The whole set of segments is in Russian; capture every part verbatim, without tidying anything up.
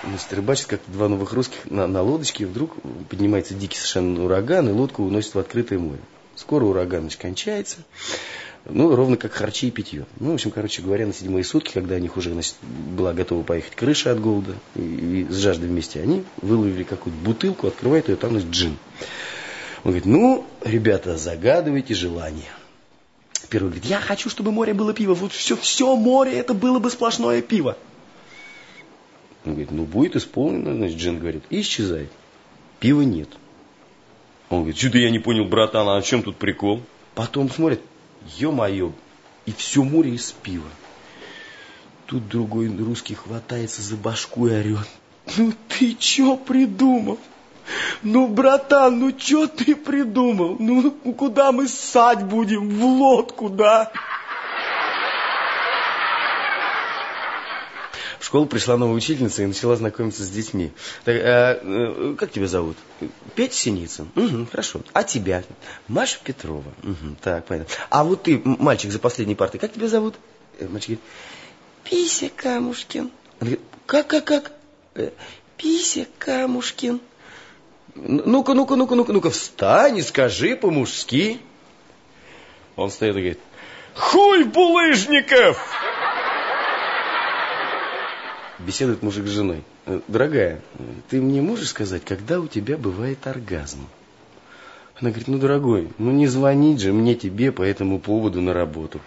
Значит, рыбачат как-то два новых русских на, на лодочке, и вдруг поднимается дикий совершенно ураган, и лодку уносит в открытое море. Скоро ураган, значит, кончается. Ну, ровно как харчи и питье. Ну, в общем, короче говоря, на седьмые сутки, когда у них уже, значит, была готова поехать крыша от голода, и, и с жаждой вместе, они выловили какую-то бутылку, открывают ее, там, значит, джин. Он говорит, ну, ребята, загадывайте желание. Первый говорит, я хочу, чтобы море было пиво. Вот все, все море, это было бы сплошное пиво. Он говорит, ну, будет исполнено, значит, джин говорит, и исчезает. Пива нет. Он говорит, что-то я не понял, братан, а в чем тут прикол? Потом смотрит, ё-моё, и все море из пива. Тут другой русский хватается за башку и орет. Ну ты чё придумал? Ну, братан, ну чё ты придумал? Ну, куда мы ссать будем? В лодку, да? В школу пришла новая учительница и начала знакомиться с детьми. Так, а, а, как тебя зовут? Петя Синицын. Угу, хорошо. А тебя? Маша Петрова. Угу, так, понятно. А вот ты, мальчик за последней партой, как тебя зовут? Мальчик говорит, Пися Камушкин. Он говорит, как, как, как? Пися Камушкин. Ну-ка, ну-ка, ну-ка, ну-ка, ну-ка, встань и скажи по-мужски. Он встает и говорит, хуй булыжников! Беседует мужик с женой. Дорогая, ты мне можешь сказать, когда у тебя бывает оргазм? Она говорит, ну, дорогой, ну не звонить же мне тебе по этому поводу на работу.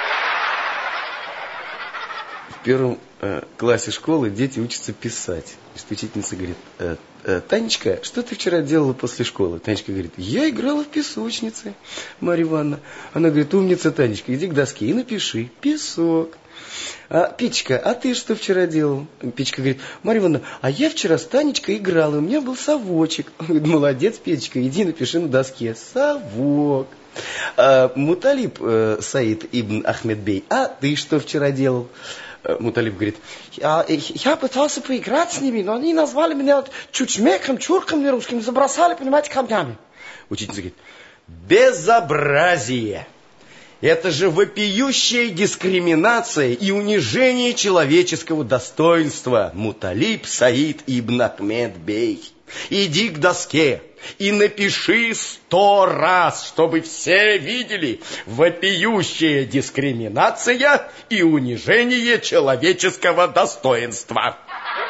В первом э, классе школы дети учатся писать. Учительница говорит, э, э, Танечка, что ты вчера делала после школы? Танечка говорит, я играла в песочнице, Марья Ивановна. Она говорит, умница, Танечка, иди к доске и напиши песок. А, Петечка, а ты что вчера делал? Петечка говорит, Марья Ивановна, а я вчера с Танечкой играла, у меня был совочек. Он говорит, молодец, Петечка, иди напиши на доске. Совок. А, Муталиб э, Саид ибн Ахмед Бей, а ты что вчера делал? А, Муталиб говорит, я, я пытался поиграть с ними, но они назвали меня чучмеком, чурком нерусским, забросали, понимаете, камнями. Учительница говорит, безобразие. Это же вопиющая дискриминация и унижение человеческого достоинства. Муталиб Саид ибн Ахмед Бей. Иди к доске и напиши сто раз, чтобы все видели. Вопиющая дискриминация и унижение человеческого достоинства.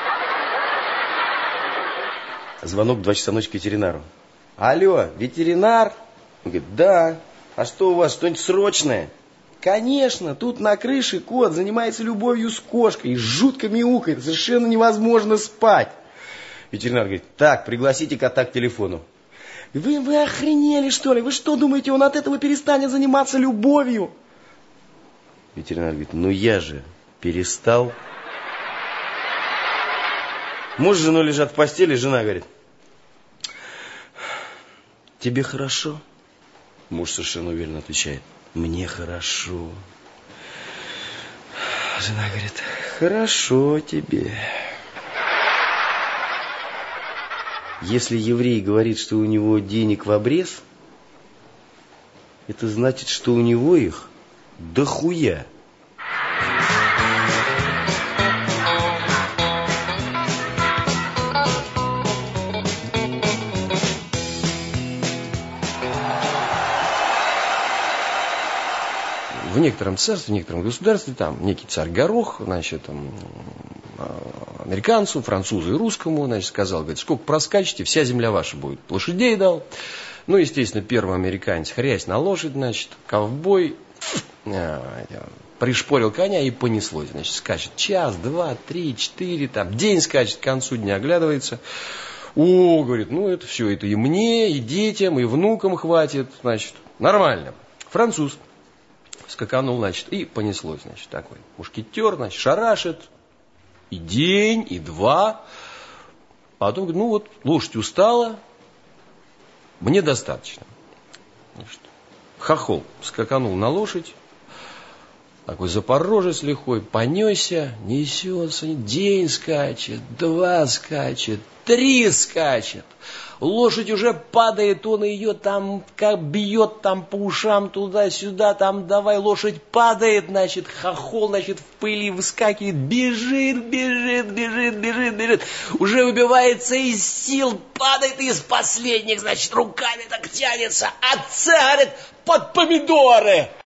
Звонок в два часа ночи к ветеринару. Алло, ветеринар? Он говорит, да. А что у вас, что-нибудь срочное? Конечно, тут на крыше кот занимается любовью с кошкой и жутко мяукает, совершенно невозможно спать. Ветеринар говорит, так, пригласите кота к телефону. Вы, вы охренели, что ли? Вы что думаете, он от этого перестанет заниматься любовью? Ветеринар говорит, ну я же перестал. Муж с женой лежат в постели, жена говорит, тебе хорошо? Муж совершенно уверенно отвечает, мне хорошо. Жена говорит, хорошо тебе. Если еврей говорит, что у него денег в обрез, это значит, что у него их дохуя. В некотором царстве, в некотором государстве, там некий царь Горох, значит, там, американцу, французу и русскому, значит, сказал, говорит, сколько проскачете, вся земля ваша будет. Лошадей дал. Ну, естественно, первый американец, хрясь на лошадь, значит, ковбой, пришпорил коня и понеслось. Значит, скачет час, два, три, четыре, там, день скачет, к концу дня оглядывается. О, говорит, ну, это все, это и мне, и детям, и внукам хватит, значит, нормально. Француз. Скаканул, значит, и понеслось, значит, такой мушкетер, значит, шарашит и день, и два. Потом говорит, ну вот, лошадь устала, мне достаточно. Значит, хохол скаканул на лошадь, Такой запорожец лихой понесся, несется, день скачет, два скачет, три скачет. Лошадь уже падает, он ее там как бьет там по ушам туда-сюда, там давай, лошадь падает, значит, хохол, значит, в пыли выскакивает, бежит, бежит, бежит, бежит, бежит, уже выбивается из сил, падает из последних, значит, руками так тянется, отца, говорит, под помидоры.